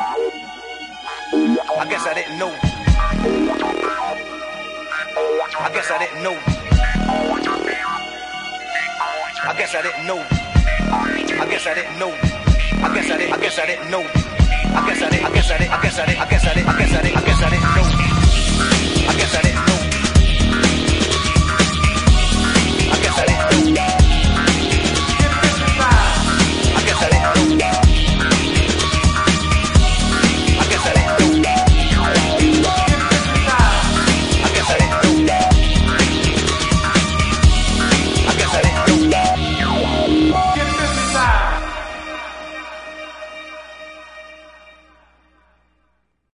I guess I didn't know. I guess I didn't know. I guess I didn't know. I guess I didn't know. I guess I didn't know. I guess I didn't. I guess I didn't. I guess I didn't. I guess I didn't.